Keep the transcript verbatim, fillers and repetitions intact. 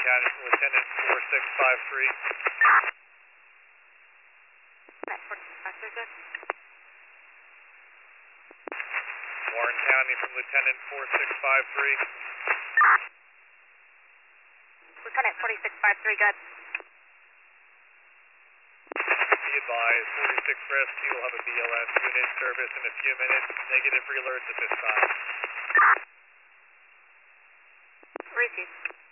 County from Lieutenant four six five three. That four six five three, good. Warren County from Lieutenant four six five three. Lieutenant forty-six five three, good. Be advised, forty-six Rescue will have a B L S unit service in a few minutes. Negative re-alerts at this time. Received.